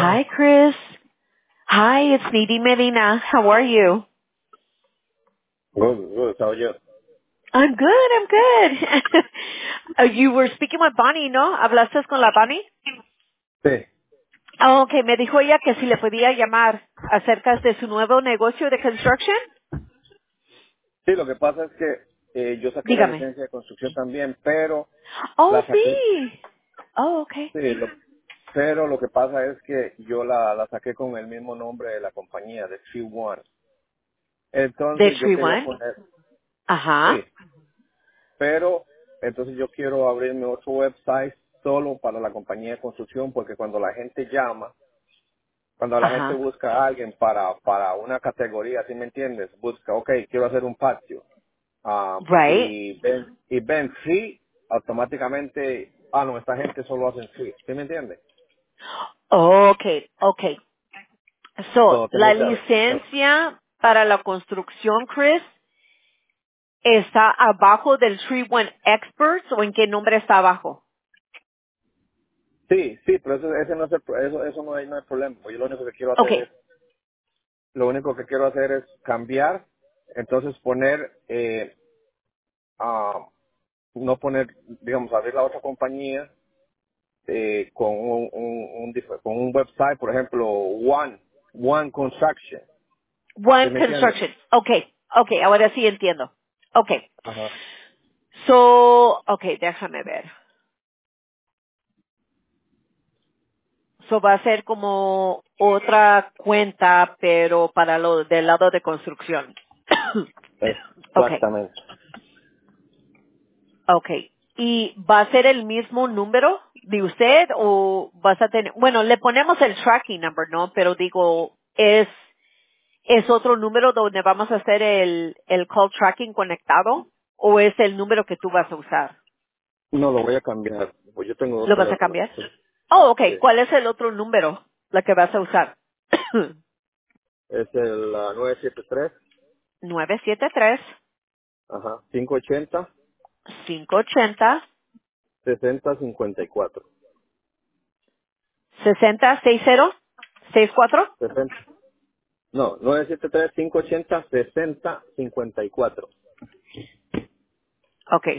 Hi, Chris. Hi, it's Needy Medina. How are you? Good. How are you? I'm good, I'm good. You were speaking with Bonnie, ¿no? ¿Hablaste con la Bonnie? Sí. Oh, okay, me dijo ella que si le podía llamar acerca de su nuevo negocio de construction. Sí, lo que pasa es que yo saqué la Dígame. licencia de construcción también, pero Oh, la saqué, sí. Oh, okay. sí, pero lo que pasa es que yo la saqué con el mismo nombre de la compañía, de Tree One. De Entonces yo Tree quería One. poner, sí, Ajá. pero entonces yo quiero abrirme otro website solo para la compañía de construcción, porque cuando la gente llama, cuando la gente Ajá. busca a alguien para una categoría, ¿sí me entiendes? Busca, ok, quiero hacer un patio. Right. Y ven free, automáticamente, no, esta gente solo hace free, ¿sí me entiende? Okay, okay. So, So, la tengo que ver. licencia para la construcción, Chris, ¿está abajo del Tree One Experts o en qué nombre está abajo? Sí, pero ese no es eso no hay problema. Yo lo único que quiero hacer Okay. es, cambiar, entonces poner, no poner, digamos, abrir la otra compañía con con un website, por ejemplo, One Construction, ¿sí One me entiende? Construction. Okay. Okay, ahora sí entiendo. Okay. Ajá. So, okay, déjame ver. So va a ser como otra cuenta, pero para lo del lado de construcción. Okay. Exactamente. Okay. ¿Y va a ser el mismo número de usted o vas a tener, bueno, le ponemos el tracking number, ¿no? Pero digo, ¿es otro número donde vamos a hacer el call tracking conectado o es el número que tú vas a usar? No, lo voy a cambiar. Pues yo tengo dos ¿Lo vas a teléfonos. cambiar? Oh, okay. Sí. ¿Cuál es el otro número la que vas a usar? Es el 973, 973 ajá, 580, 580 6054. 6060 64. 60. No, 973, 580, 6054. Okay,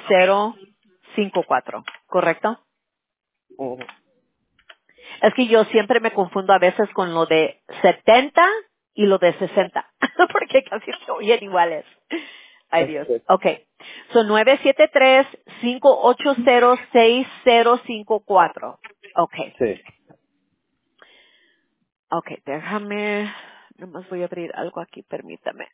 6054, ¿correcto? Ujú. Es que yo siempre me confundo a veces con lo de 70 y lo de 60, porque casi se oyen iguales. Ay Dios. Sí. Okay. Son 973-580-6054. Okay. Sí. Okay, déjame, nomás voy a abrir algo aquí, permítame.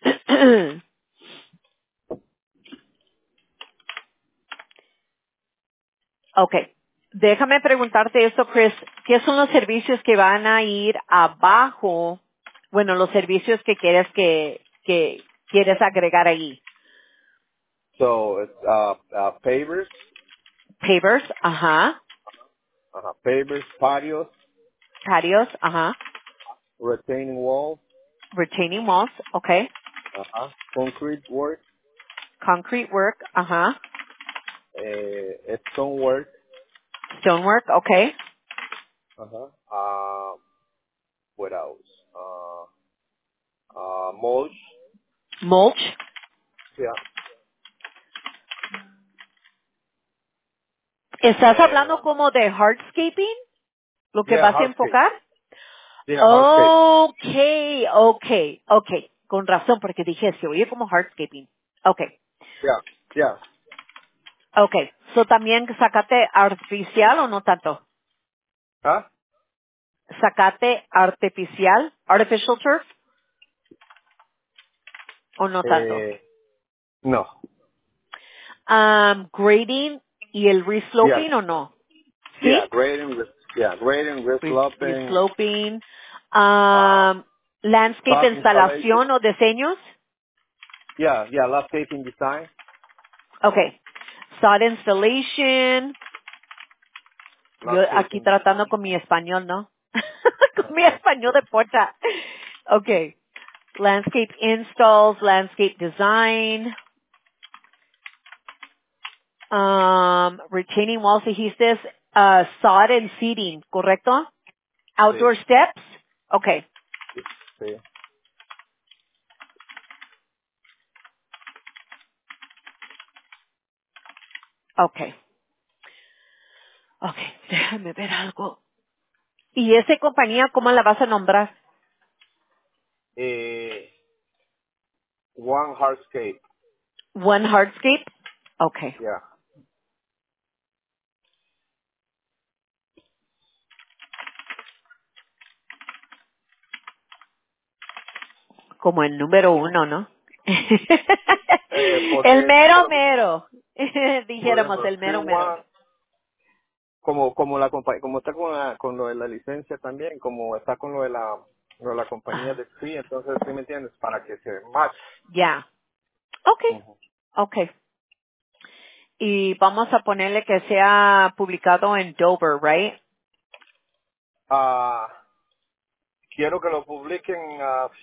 Okay. Déjame preguntarte esto, Chris. ¿Qué son los servicios que van a ir abajo? Bueno, los servicios que quieres que quieres agregar ahí. So, it's, pavers, Pavers, ajá. ajá, pavers, patios, Patios, ajá. retaining walls, Retaining walls, okay. ajá, concrete work, Concrete work, ajá. stone work, Stonework, okay. ajá, what else? Mulch, Mulch. yeah, ¿Estás and, hablando como de hardscaping? ¿Lo que yeah, vas a hardscape, enfocar? yeah, hardscape, Okay, okay, okay. Con razón, porque dije, se oye como hardscaping. Okay, yeah, yeah, okay. So también sacate artificial o no tanto? ¿ah? Sacate artificial, artificial turf o no tanto? Eh, no, Grading y el yeah, resloping o no? ¿Sí? yeah, grading, resloping, Resloping. uh, Landscape sod installation, instalación o diseños. yeah, landscaping design, Okay. Sod installation. Yo aquí landscaping design. tratando con mi español, ¿no? Con mi español de puerta. Okay. Landscape installs, landscape design, retaining walls, dijiste, sod and seating, ¿correcto? Sí, Outdoor steps. Okay. sí. Okay. Okay. Déjame ver algo. ¿Y esa compañía cómo la vas a nombrar? One Hardscape. One Hardscape. Okay. Yeah. Como el número 1, ¿no? El Porque, mero mero. por Dijéramos ejemplo, el Tree mero mero. One, como está con lo de la licencia también, como está con lo de la compañía Ajá. de Tree, entonces, ¿sí me entiendes? Para que se match. Ya. Okay. Ujú. Okay. Y vamos a ponerle que sea publicado en Dover, right? Ah, quiero que lo publiquen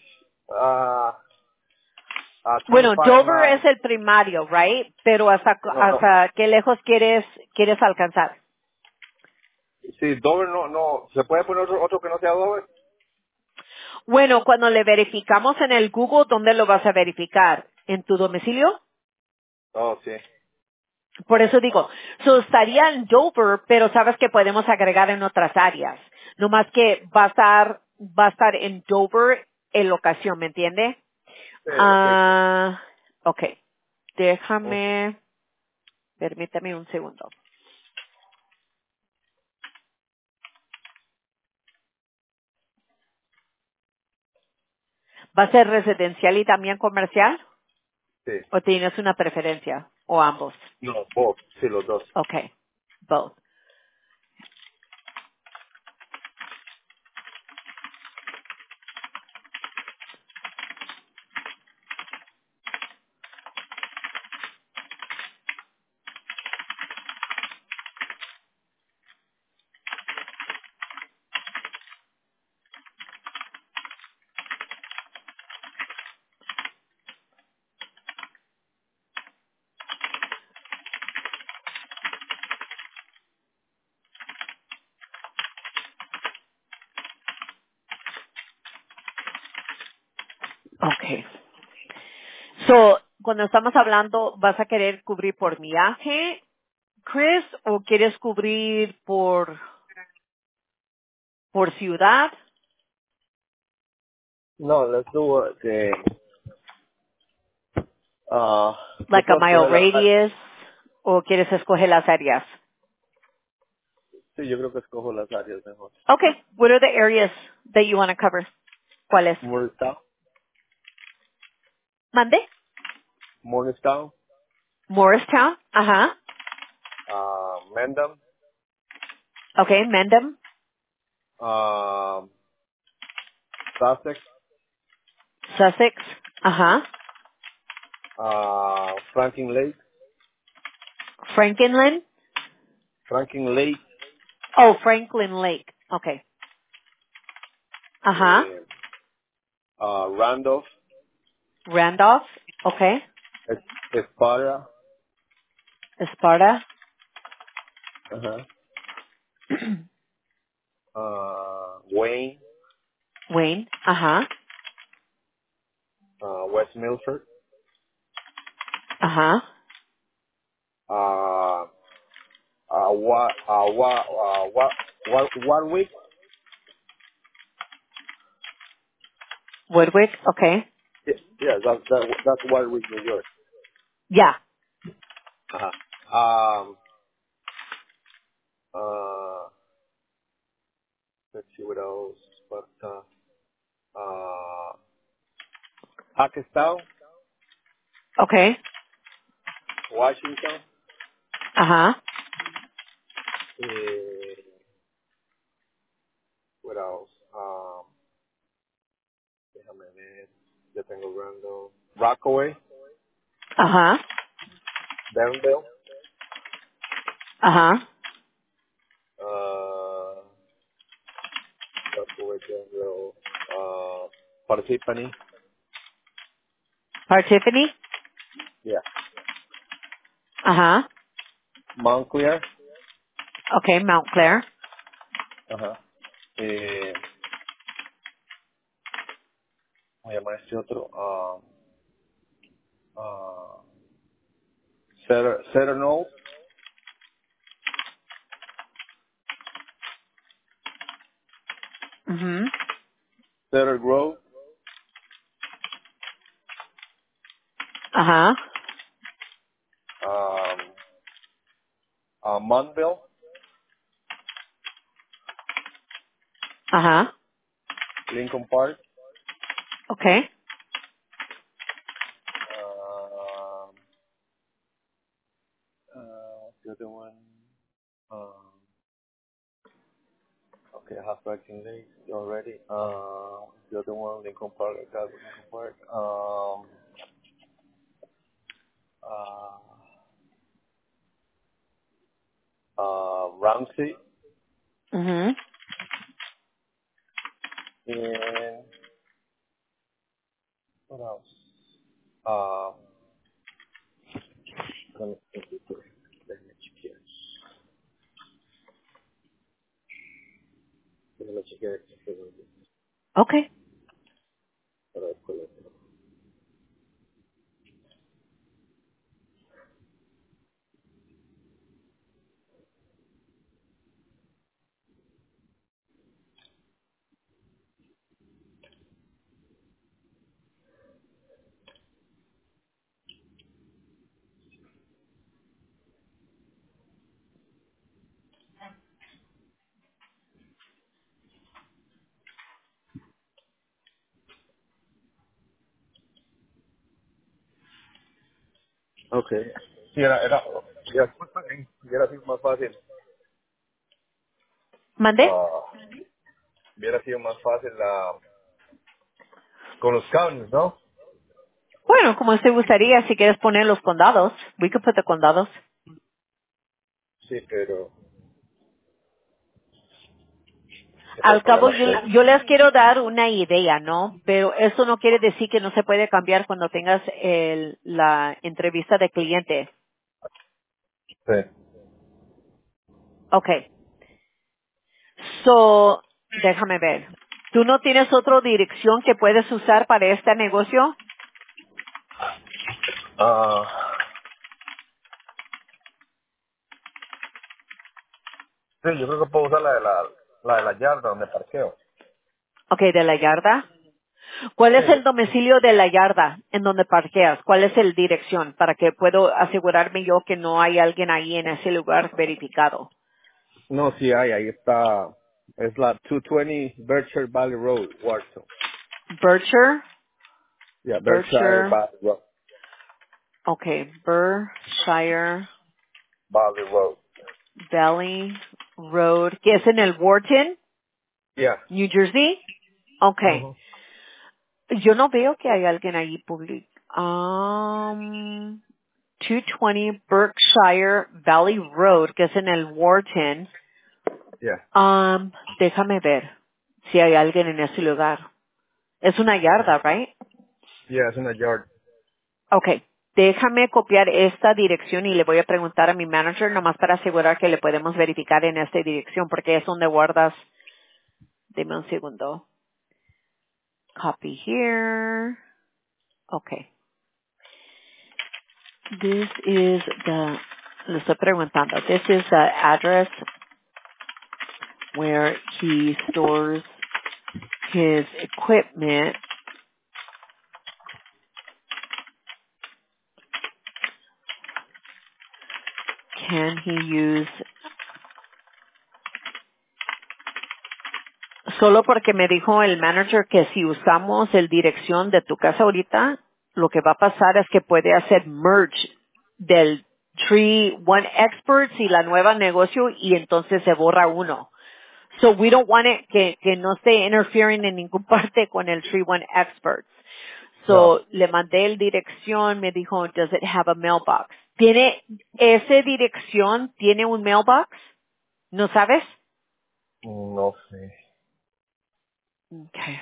a Bueno, 25 Dover es el primario, right? Pero no, no. hasta qué lejos quieres alcanzar. Sí, Dover no, ¿se puede poner otro que no sea Dover? Bueno, cuando le verificamos en el Google, ¿dónde lo vas a verificar? ¿En tu domicilio? Oh, sí. Por eso digo, estaría en Dover, pero sabes que podemos agregar en otras áreas. No más que va a estar en Dover en locación, ¿me entiende? Sí, ok. Okay. Permítame un segundo. ¿Va a ser residencial y también comercial? Sí. ¿O tienes una preferencia? ¿O ambos? No, both, sí, los dos. Okay. Both. Okay. Cuando estamos hablando, ¿vas a querer cubrir por viaje, Chris, o quieres cubrir por ciudad, No, let's do yo like a puedo mile escoger radius, o quieres escoger las áreas? sí, yo creo que escojo las áreas mejor. Okay. What are the areas that you want to cover? ¿Cuáles? Morristown, Mande. Morristown, Morristown. Ajá. Mendham, Okay. Mendham. um, Sussex, Sussex. Ajá. Franklin Lake, Franklin. Franklin Lake, Oh, Franklin Lake. Okay. Ajá. eh, Randolph, Randolph. Okay. Esparta, Sparta. ajá, Wayne, Wayne. Ajá. West Milford, Ajá. uh, Warwick, Woodwick. Okay. yeah, that's Warwick, New York. Yeah. Uh-huh. Uh, let's see what else. But Hackettstown, Okay. Washington. Ajá. What else? Déjame ver. Ya tengo Randall. Rockaway, Ajá. Danville, Ajá. uh, Rockaway, Danville, Parsippany. Parsippany. Yeah. Ajá. Montclair. Okay. Mount Clair. Uh-huh. voy a llamar este otro, Cedar Knolls, Mhm. Cedar Grove, Ajá. Montville, Ajá. Lincoln Park, Okay. the other one, okay, I have Viking Lake already. The other one, Lincoln Park, I got Lincoln Park. Ramsey, Mhm. and what else? Let me check it. Let me check it. Okay. Okay. Sí, hubiera sido más fácil. ¿Mande? Hubiera sido más fácil con los counties, ¿no? Bueno, como usted gustaría, si quieres poner los condados. We could put the condados. Sí, pero el Al cabo, problema yo les quiero dar una idea, ¿no? Pero eso no quiere decir que no se puede cambiar cuando tengas la entrevista de cliente. es sí. Okay. So, déjame ver. ¿Tú no tienes otra dirección que puedes usar para este negocio? Sí, yo creo que puedo usar la de la yarda donde parqueo. Okay, de la yarda. ¿Cuál Sí, es el domicilio de la yarda en donde parqueas? ¿Cuál es el dirección para que puedo asegurarme yo que no hay alguien ahí en ese lugar verificado? no, sí hay, ahí está. Es la 220 Berkshire Valley Road, Warsaw. Berkshire, Yeah, Berkshire Berkshire, Valley Road. okay, Berkshire Valley Road. Valley Road, que es en el Wharton, Yeah. New Jersey. Okay. Ujú. Yo no veo que hay alguien ahí público. 220 Berkshire Valley Road, que es en el Wharton. Yeah. Déjame ver si hay alguien en ese lugar. Es una yarda, right? Yeah, es una yard. Okay. Déjame copiar esta dirección y le voy a preguntar a mi manager nomás para asegurar que le podemos verificar en esta dirección porque es donde guardas. Deme un segundo. Copy here. Okay. This is the, le estoy preguntando, this is the address where he stores his equipment. Can he use, solo porque me dijo el manager que si usamos el dirección de tu casa ahorita, lo que va a pasar es que puede hacer merge del Tree One Experts y la nueva negocio y entonces se borra uno. So we don't want it que no esté interfering en ninguna parte con el Tree One Experts. No. So le mandé el dirección, me dijo, does it have a mailbox? ¿Tiene, esa dirección tiene un mailbox? ¿No sabes? No sé. Okay.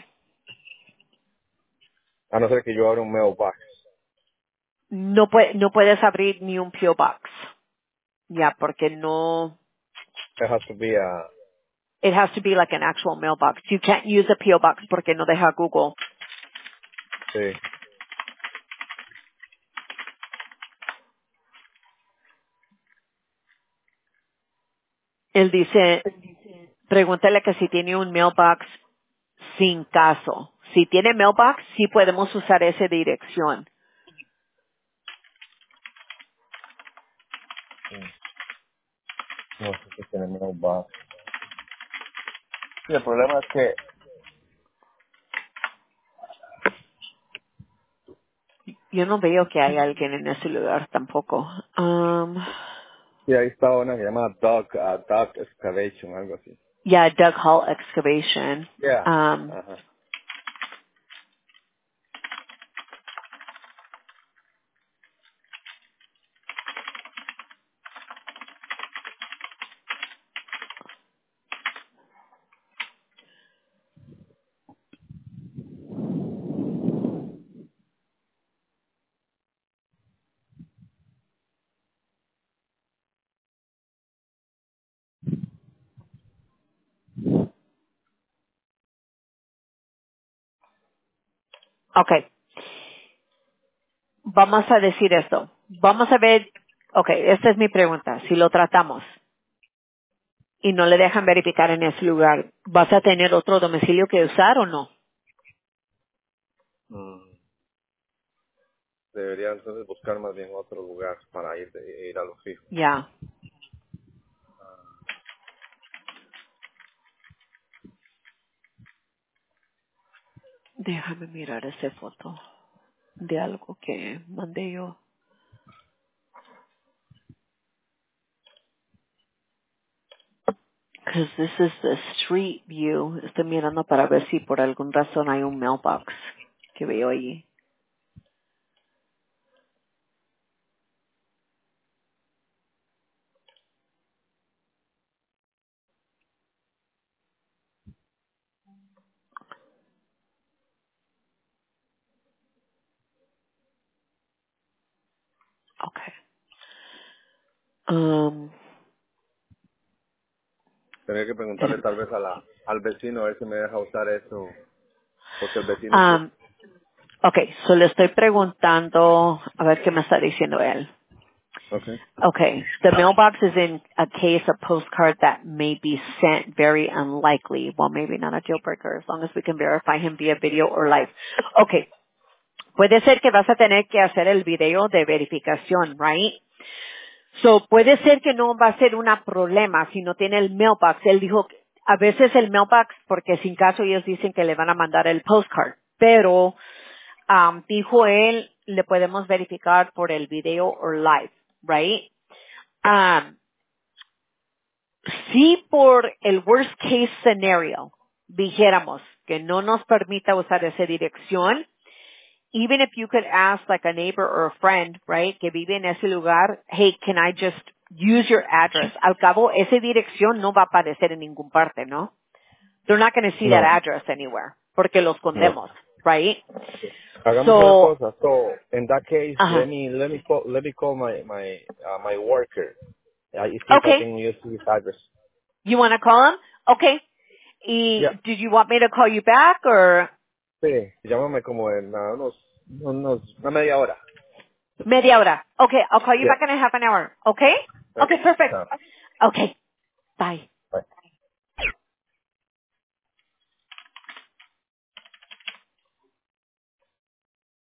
A no ser que yo abra un mailbox. No, no puedes abrir ni un PO Box. Ya, porque no, It has to be a It has to be like an actual mailbox. You can't use a P.O. box porque no deja Google. Sí. Él dice, pregúntale que si tiene un mailbox sin caso. Si tiene mailbox, sí podemos usar esa dirección. No sé si tenemos un bar. Sí, el problema es que Yo no veo que hay alguien en ese lugar tampoco. sí, ahí está una que se llama Dog Excavation, algo así. Yeah, Doug Hall Excavation. Yeah. Um, Ajá. okay. Vamos a decir esto. Vamos a ver, okay, esta es mi pregunta. Si lo tratamos y no le dejan verificar en ese lugar, ¿vas a tener otro domicilio que usar o no? Mm. Debería entonces buscar más bien otro lugar para ir a lo fijo. Ya. Déjame mirar esa foto de algo que mandé yo. Because this is the street view. Estoy mirando para ver si por alguna razón hay un mailbox que veo allí. Okay. Um, Tendría que preguntarle espérame. tal vez al vecino a ver si me deja usar eso, porque el vecino pues, Um, okay, so le estoy preguntando a ver qué me está diciendo él. okay. Okay, the mailbox is in a case of postcard that may be sent, very unlikely. Well, maybe not a deal breaker as long as we can verify him via video or live. Okay, puede ser que vas a tener que hacer el video de verificación, right? So, puede ser que no va a ser un problema si no tiene el mailbox. Él dijo, que a veces el mailbox, porque sin caso ellos dicen que le van a mandar el postcard, pero dijo él, le podemos verificar por el video o live, right? Um, si por el worst case scenario dijéramos que no nos permita usar esa dirección, even if you could ask like a neighbor or a friend, right, que vive en ese lugar, hey, can I just use your address? Al cabo, esa dirección no va a aparecer en ningún parte, ¿no? They're not going to see that No, address anywhere porque lo no. escondemos, right? Hagamos una So, cosa. So, in that case, ajá. let me call my worker. See if I Okay. can use his address. You want to call him? Okay. Yeah. Did you want me to call you back or Sí, llámame como en una media hora. media hora? Okay, I'll call you Yeah. back in a half an hour. Okay? Okay. Okay, perfect. Chao. Okay. Bye.